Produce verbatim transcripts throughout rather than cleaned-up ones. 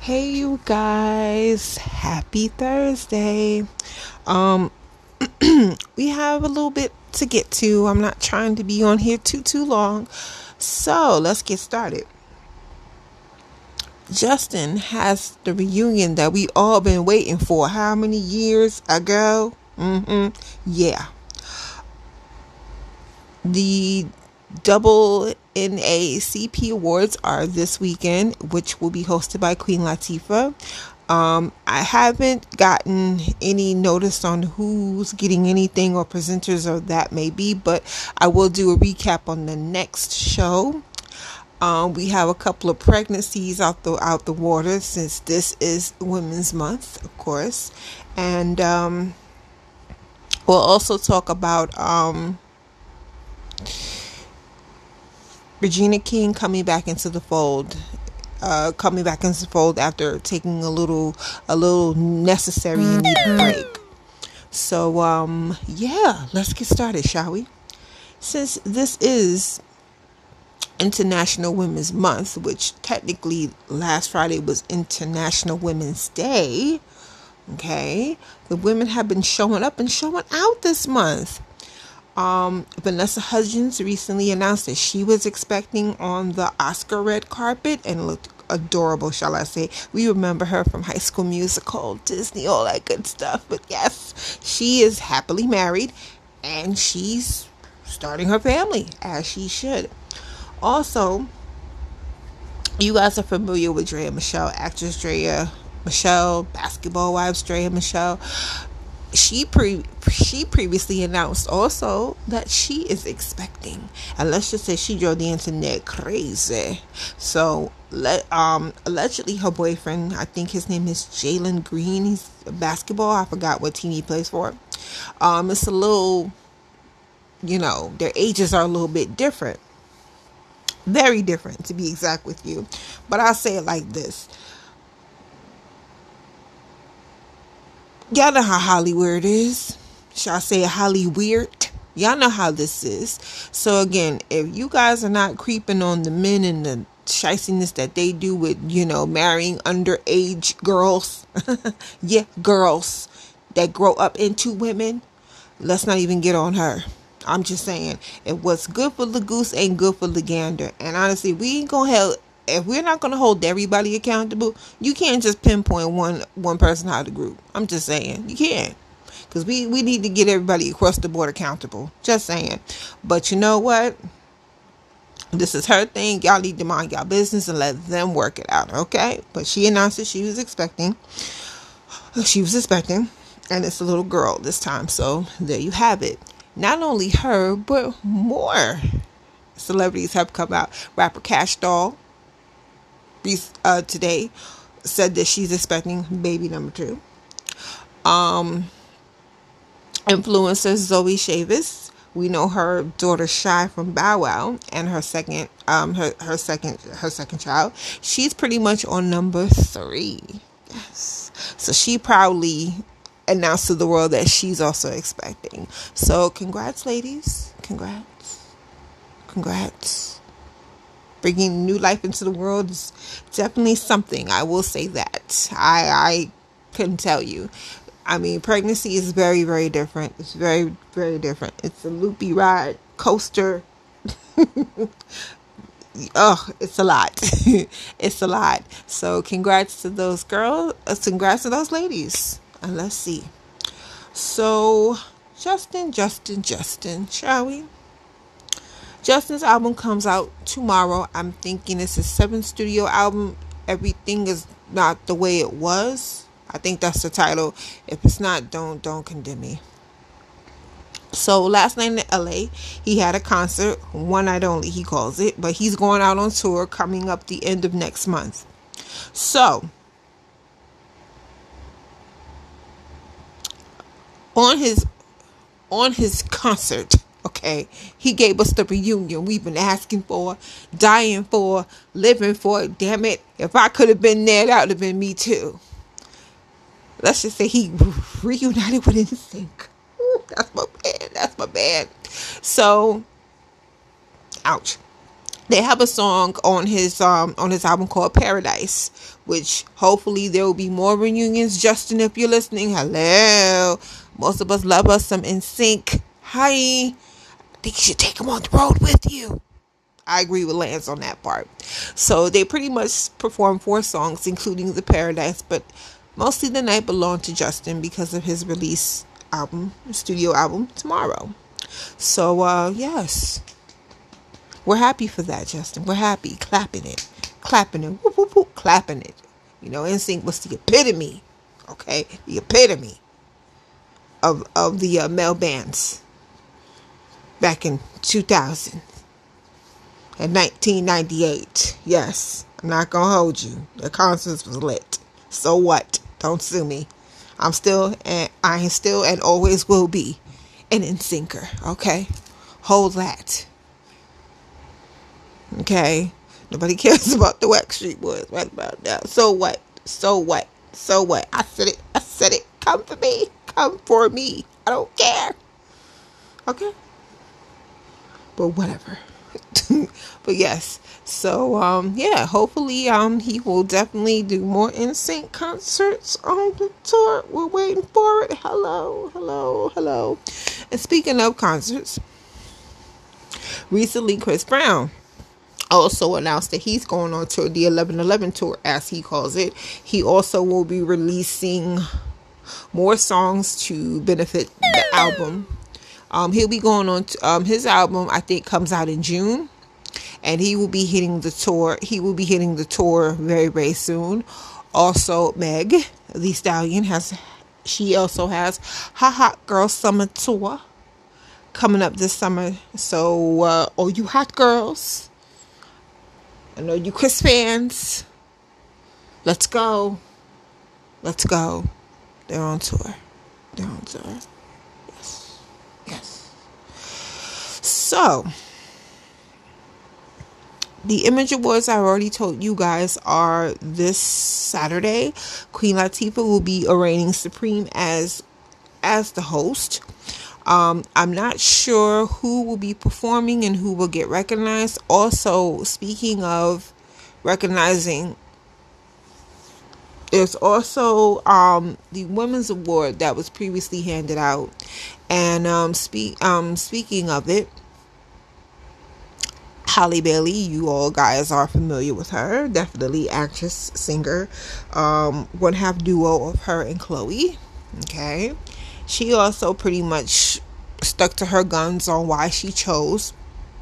Hey you guys, happy Thursday. Um we have a little bit to get to. I'm not trying to be on here too too long. So, let's get started. Justin has the reunion that we all been waiting for. How many years ago? Mhm. Yeah. The double N A C P Awards are this weekend, which will be hosted by Queen Latifah. Um, I haven't gotten any notice on who's getting anything or presenters or that may be, but I will do a recap on the next show. Um, we have a couple of pregnancies out the out the water since this is Women's Month, of course, and um, we'll also talk about um, Regina King coming back into the fold. Uh, coming back into the fold after taking a little, a little necessary and needed break. So, um, yeah, let's get started, shall we? Since this is International Women's Month, which technically last Friday was International Women's Day, okay, the women have been showing up and showing out this month. Um, Vanessa Hudgens recently announced that she was expecting on the Oscar red carpet and looked adorable, shall I say. We remember her from High School Musical, Disney, all that good stuff. But yes, she is happily married and she's starting her family as she should. Also, you guys are familiar with Draya Michele, actress Draya Michele, Basketball Wives Draya Michele. She pre she previously announced also that she is expecting, and let's just say she drove the internet crazy. So let um allegedly her boyfriend, I think his name is Jalen Green, he's a basketball, I forgot what team he plays for. Um, it's a little, you know, their ages are a little bit different, very different to be exact with you. But I'll say it like this. Y'all know how Hollywood is. Shall I say Hollyweird? Y'all know how this is. So again, if you guys are not creeping on the men and the shiciness that they do with, you know, marrying underage girls, yeah, girls that grow up into women, let's not even get on her. I'm just saying, if what's good for the goose ain't good for the gander. And honestly, we ain't gonna help. If we're not going to hold everybody accountable, you can't just pinpoint one one person out of the group. I'm just saying. You can't. Because we, we need to get everybody across the board accountable. Just saying. But you know what? This is her thing. Y'all need to mind y'all business and let them work it out. Okay? But she announced that she was expecting. She was expecting. And it's a little girl this time. So there you have it. Not only her, but more celebrities have come out. Rapper Cash Doll. Uh, today said that she's expecting baby number two. Um, influencer Zoe Chavis, we know her daughter Shy from Bow Wow, and her second, um, her her second, her second child. She's pretty much on number three. Yes, so she proudly announced to the world that she's also expecting. So congrats, ladies! Congrats! Congrats! Bringing new life into the world is definitely something. I will say that. I I couldn't tell you. I mean, pregnancy is very, very different. It's very, very different. It's a loopy ride, coaster. Oh, it's a lot. It's a lot. So congrats to those girls. Uh, congrats to those ladies. And let's see. So, Justin, Justin, Justin, shall we? Justin's album comes out tomorrow. I'm thinking it's his seventh studio album. Everything is not the way it was. I think that's the title. If it's not, don't don't condemn me. So last night in L A, he had a concert, one night only, he calls it, but he's going out on tour coming up the end of next month. So on his on his concert, okay, he gave us the reunion we've been asking for, dying for, living for. Damn it, if I could have been there, that would have been me too. Let's just say he reunited with N Sync. That's my bad. That's my bad. So, ouch. They have a song on his um on his album called Paradise, which hopefully there will be more reunions. Justin, if you're listening, hello. Most of us love us some N Sync. Hi. I think you should take them on the road with you. I agree with Lance on that part. So they pretty much performed four songs, including the Paradise, but mostly the night belonged to Justin because of his release album, studio album tomorrow. So uh yes. We're happy for that, Justin. We're happy. Clapping it. Clapping it. Whoop, whoop, whoop. Clapping it. You know, N Sync was the epitome. Okay? The epitome of, of the uh, male bands back in two thousand and nineteen ninety-eight. Yes. I'm not going to hold you. The concerts was lit. So what? Don't sue me. I'm still, and I am still and always will be an N Syncer. Okay? Hold that. Okay, nobody cares about the Backstreet Boys right about now. So what? So what? So what? I said it. I said it. Come for me. Come for me. I don't care. Okay. But whatever. But yes. So um yeah. Hopefully um he will definitely do more N Sync concerts on the tour. We're waiting for it. Hello. Hello. Hello. And speaking of concerts, recently Chris Brown also announced that he's going on tour, the eleven eleven tour, as he calls it. He also will be releasing more songs to benefit the album. Um, he'll be going on to, um, his album, I think, comes out in June, and he will be hitting the tour. He will be hitting the tour very, very soon. Also, Meg Thee Stallion has, she also has her Hot Girl Summer Tour coming up this summer. So, uh, all you hot girls, I know you Chris fans. Let's go. Let's go. They're on tour. They're on tour. Yes. Yes. So, the Image Awards, I already told you guys, are this Saturday. Queen Latifah will be reigning supreme as as the host. Um, I'm not sure who will be performing and who will get recognized. Also, speaking of recognizing, there's also um, the Women's Award that was previously handed out. And um, speak, um, speaking of it, Halle Bailey, you all guys are familiar with her. Definitely actress, singer. Um, one half duo of her and Chloe. Okay. She also pretty much stuck to her guns on why she chose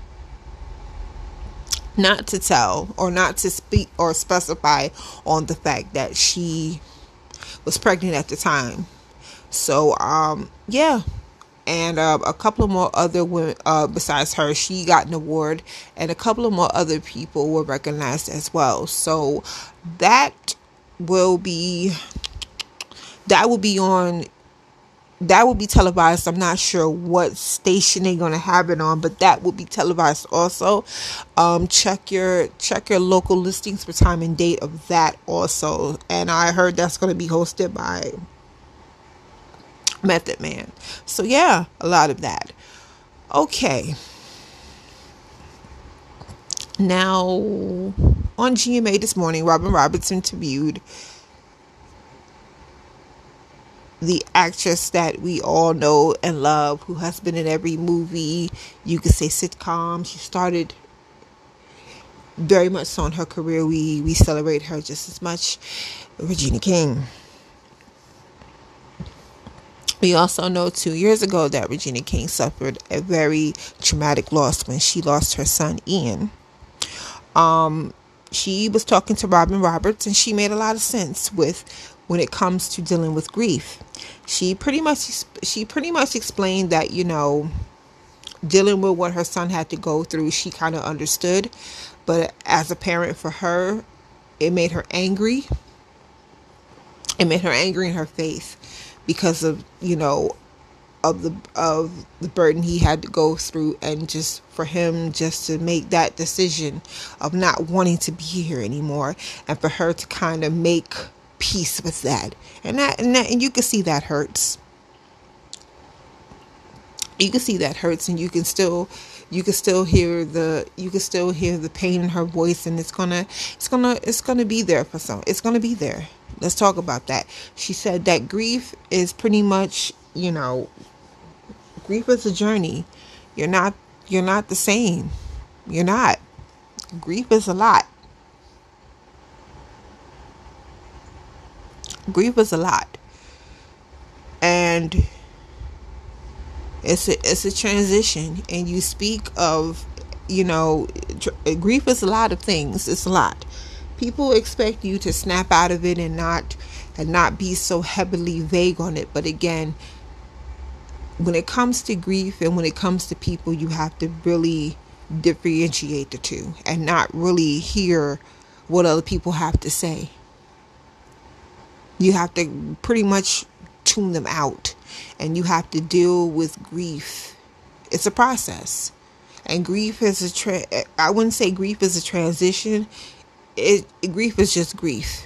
not to tell or not to speak or specify on the fact that she was pregnant at the time. So, um, yeah. And uh, a couple of more other women, uh, besides her, she got an award, and a couple of more other people were recognized as well. So that will be, that will be on, that will be televised. I'm not sure what station they're going to have it on, but that will be televised also. Um, check your, check your local listings for time and date of that also. And I heard that's going to be hosted by Method Man. So yeah, a lot of that. Okay. Now, on G M A this morning, Robin Roberts interviewed the actress that we all know and love, who has been in every movie, you could say sitcom. She started very much on her career. We, we celebrate her just as much. Regina King. We also know two years ago that Regina King suffered a very traumatic loss when she lost her son, Ian. Um, she was talking to Robin Roberts, and she made a lot of sense with when it comes to dealing with grief. She pretty much she pretty much explained that, you know, dealing with what her son had to go through, she kind of understood. But as a parent, for her, it made her angry. It made her angry in her faith, because of, you know, of the of the burden he had to go through, and just for him just to make that decision of not wanting to be here anymore, and for her to kind of make peace with that. And that and that and you can see that hurts. You can see that hurts, and you can still You can still hear the you can still hear the pain in her voice, and it's gonna it's gonna it's gonna be there for some. It's gonna be there. Let's talk about that. She said that grief is pretty much, you know, grief is a journey. You're not you're not the same. You're not. Grief is a lot. Grief is a lot. And it's a, it's a transition. And you speak of, you know, tr- grief is a lot of things. It's a lot. People expect you to snap out of it and not and not be so heavily vague on it. But again, when it comes to grief and when it comes to people, you have to really differentiate the two and not really hear what other people have to say. You have to pretty much tune them out, and you have to deal with grief. It's a process, and grief is a tra- I wouldn't say grief is a transition. It grief is just grief.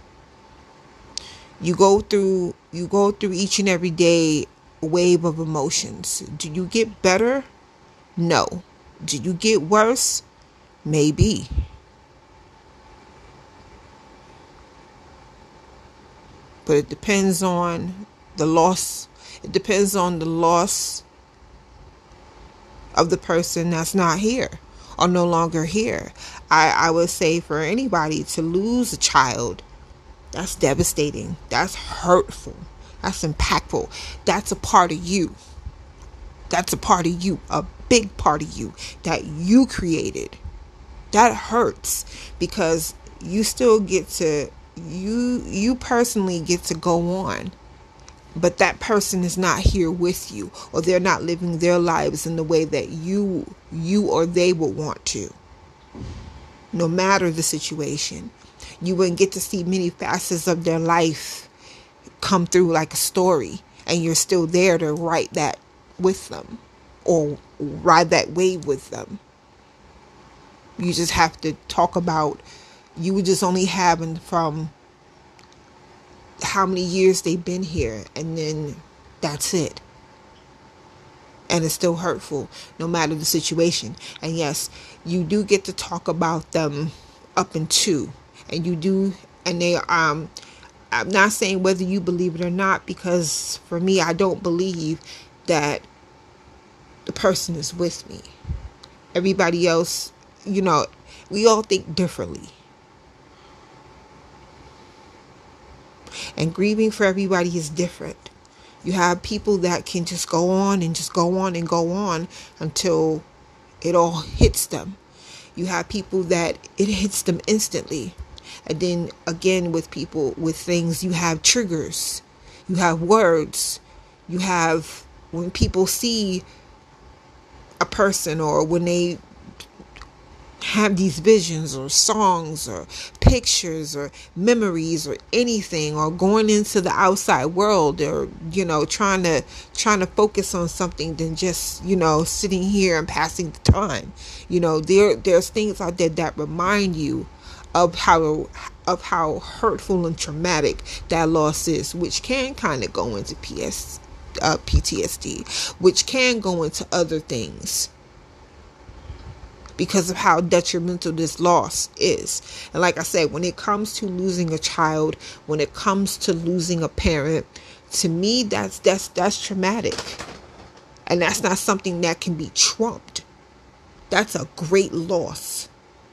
You go through you go through each and every day a wave of emotions. Do you get better? No. Do you get worse? Maybe. But it depends on the loss. It depends on the loss of the person that's not here or no longer here. I, I would say for anybody to lose a child, that's devastating. That's hurtful. That's impactful. That's a part of you. That's a part of you. A big part of you that you created. That hurts because you still get to, you, you personally get to go on. But that person is not here with you, or they're not living their lives in the way that you, you or they would want to. No matter the situation, you wouldn't get to see many facets of their life come through like a story, and you're still there to write that with them or ride that wave with them. You just have to talk about, you would just only having from how many years they've been here, and then that's it. And it's still hurtful no matter the situation. And yes, you do get to talk about them up and to, and you do, and they um I'm not saying whether you believe it or not, because for me, I don't believe that the person is with me. Everybody else, you know, we all think differently. And grieving for everybody is different. You have people that can just go on and just go on and go on until it all hits them. You have people that it hits them instantly. And then again, with people, with things, you have triggers. You have words. You have, when people see a person, or when they have these visions or songs or pictures or memories or anything, or going into the outside world, or, you know, trying to trying to focus on something than just, you know, sitting here and passing the time. You know, there there's things out there that remind you of how of how hurtful and traumatic that loss is, which can kind of go into P S, uh, P T S D, which can go into other things, because of how detrimental this loss is. And like I said, when it comes to losing a child, when it comes to losing a parent, to me, that's that's that's traumatic. And that's not something that can be trumped. That's a great loss.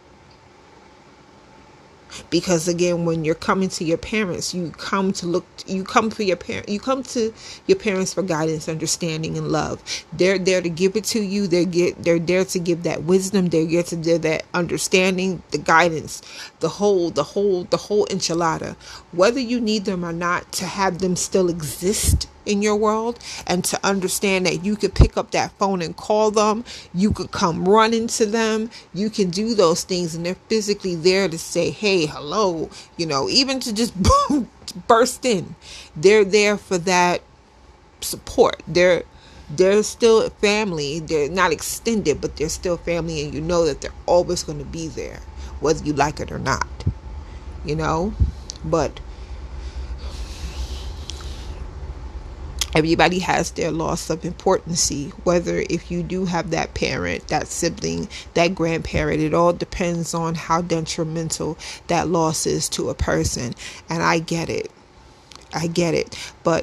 Because again, when you're coming to your parents, you come to look, you come for your parent, you come to your parents for guidance, understanding, and love. They're there to give it to you. They get, they're there to give that wisdom. They're there to give that understanding, the guidance, the whole, the whole, the whole enchilada. Whether you need them or not, to have them still exist in your world, and to understand that you could pick up that phone and call them, you could come running to them, you can do those things, and they're physically there to say, hey, hello, you know, even to just burst in. They're there for that support. They're they're still family. They're not extended, but they're still family, and you know that they're always going to be there, whether you like it or not, you know. But Everybody has their loss of importancy, whether if you do have that parent, that sibling, that grandparent. It all depends on how detrimental that loss is to a person. And I get it. I get it. But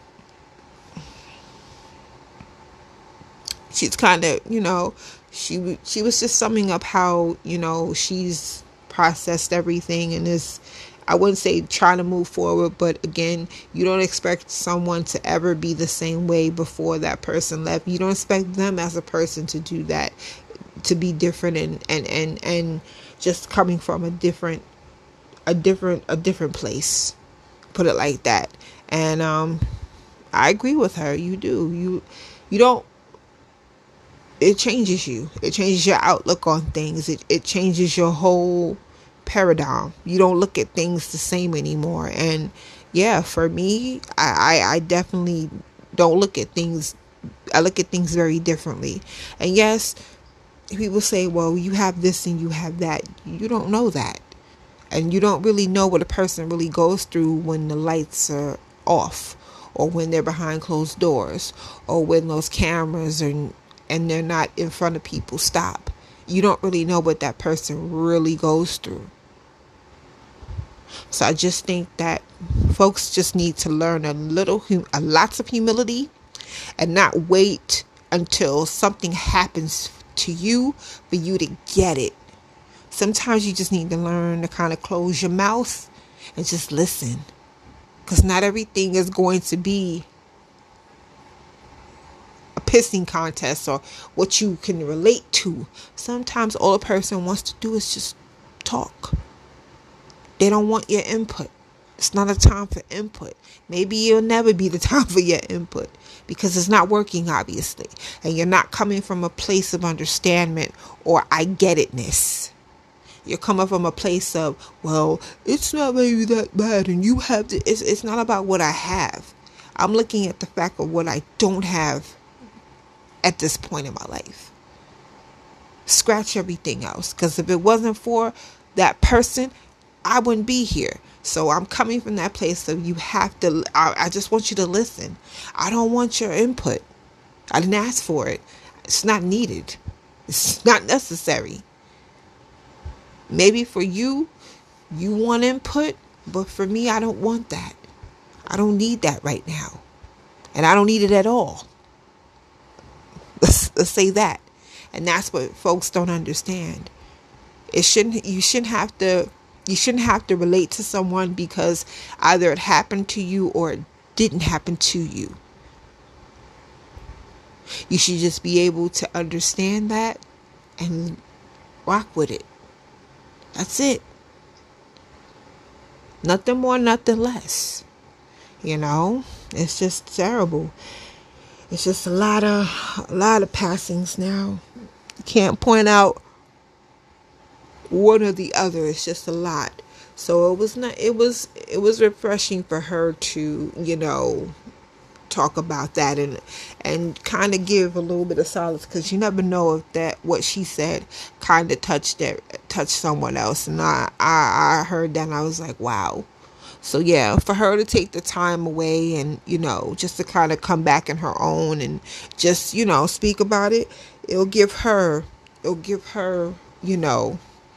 she's kind of, you know, she she was just summing up how, you know, she's processed everything and is, I wouldn't say trying to move forward, but again, you don't expect someone to ever be the same way before that person left. You don't expect them as a person to do that, to be different and and and, and just coming from a different a different a different place, put it like that. And um I agree with her. You do. You you don't it changes you. It changes your outlook on things. It it changes your whole paradigm. You don't look at things the same anymore. And yeah, for me, I, I, I definitely don't look at things. I look at things very differently. And yes, people say, well, you have this and you have that. You don't know that. And you don't really know what a person really goes through when the lights are off, or when they're behind closed doors, or when those cameras are and they're not in front of people stop. You don't really know what that person really goes through. So I just think that folks just need to learn a little, hum- a lots of humility, and not wait until something happens to you for you to get it. Sometimes you just need to learn to kind of close your mouth and just listen, because not everything is going to be a pissing contest or what you can relate to. Sometimes all a person wants to do is just talk. They don't want your input. It's not a time for input. Maybe it'll never be the time for your input because it's not working, obviously. And you're not coming from a place of understanding or I get itness. You're coming from a place of, well, it's not maybe that bad and you have to. It's, it's not about what I have. I'm looking at the fact of what I don't have at this point in my life. Scratch everything else, because if it wasn't for that person, I wouldn't be here. So I'm coming from that place of you have to, I, I just want you to listen. I don't want your input. I didn't ask for it. It's not needed. It's not necessary. Maybe for you, you want input, but for me, I don't want that. I don't need that right now. And I don't need it at all. Let's, let's say that. And that's what folks don't understand. It shouldn't, you shouldn't have to, you shouldn't have to relate to someone because either it happened to you or it didn't happen to you. You should just be able to understand that and rock with it. That's it. Nothing more, nothing less. You know, it's just terrible. It's just a lot of, a lot of passings now. You can't point out one or the other. It's just a lot. So it was not, it was, it was refreshing for her to, you know, talk about that and, and kind of give a little bit of solace, because you never know if that, what she said kind of touched that, touched someone else. And I, I, I heard that and I was like, wow. So yeah, for her to take the time away and, you know, just to kind of come back in her own and just, you know, speak about it, it'll give her, it'll give her, you know,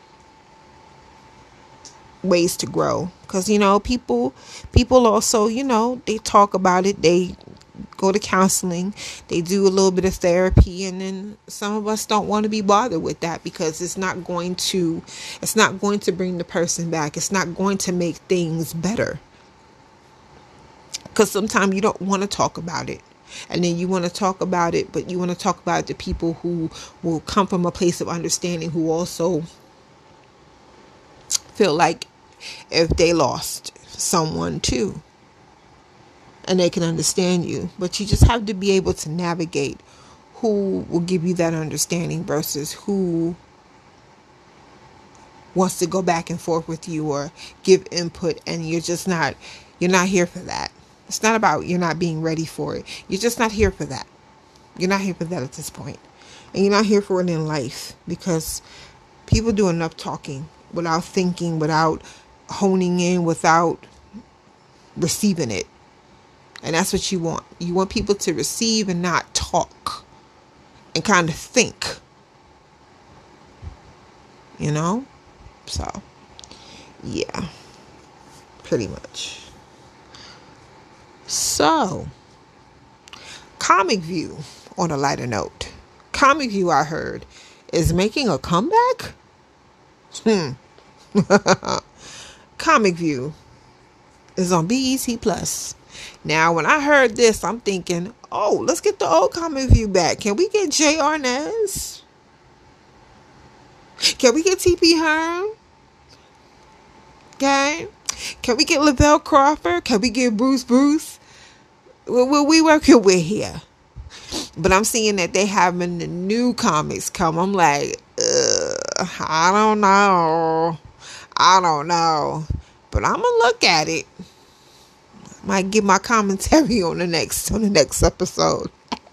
ways to grow. Because, you know, people, people also, you know, they talk about it, they go to counseling, they do a little bit of therapy, and then some of us don't want to be bothered with that because it's not going to, it's not going to bring the person back. It's not going to make things better. Because sometimes you don't want to talk about it. And then you want to talk about it, but you want to talk about it to people who will come from a place of understanding, who also feel like if they lost someone too, and they can understand you. But you just have to be able to navigate who will give you that understanding versus who wants to go back and forth with you or give input, and you're just not, you're not here for that. It's not about you're not being ready for it. You're just not here for that. You're not here for that at this point. And you're not here for it in life, because people do enough talking without thinking, without honing in, without receiving it. And that's what you want. You want people to receive and not talk and kind of think. You know? So, yeah. Pretty much. So, Comic View, on a lighter note. Comic View, I heard, is making a comeback? Hmm. Comic View is on B E T Plus. Now, when I heard this, I'm thinking, oh, let's get the old Comic View back. Can we get Jay Arnaz? Can we get T P Hearn? Okay. Can we get Lavelle Crawford? Can we get Bruce Bruce? What well, we working with here? But I'm seeing that they having the new comics come. I'm like, ugh, I don't know. I don't know. But I'm gonna look at it. Might give my commentary on the next on the next episode.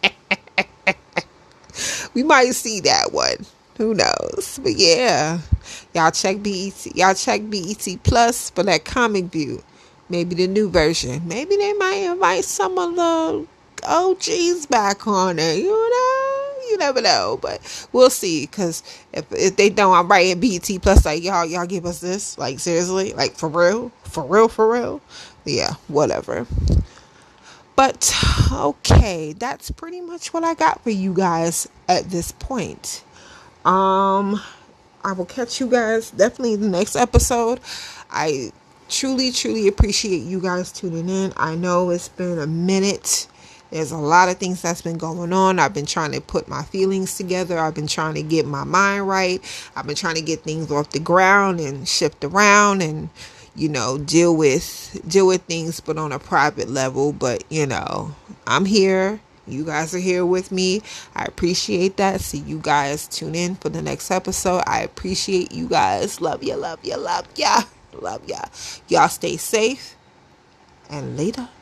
We might see that one. Who knows? But yeah, y'all check B E T. Y'all check B E T Plus for that Comic View. Maybe the new version. Maybe they might invite some of the O Gs back on it. You know, you never know. But we'll see. Cause if if they don't, I'm writing B E T Plus like y'all y'all give us this. Like seriously, like for real, for real, for real. Yeah, whatever. But okay, that's pretty much what I got for you guys at this point. Um, I will catch you guys definitely in the next episode. I truly, truly appreciate you guys tuning in. I know it's been a minute. There's a lot of things that's been going on. I've been trying to put my feelings together. I've been trying to get my mind right. I've been trying to get things off the ground and shift around and, you know, deal with, deal with things, but on a private level. But, you know, I'm here. You guys are here with me. I appreciate that. See you guys tune in for the next episode. I appreciate you guys. Love ya, love ya, love ya, love ya. Y'all stay safe and later.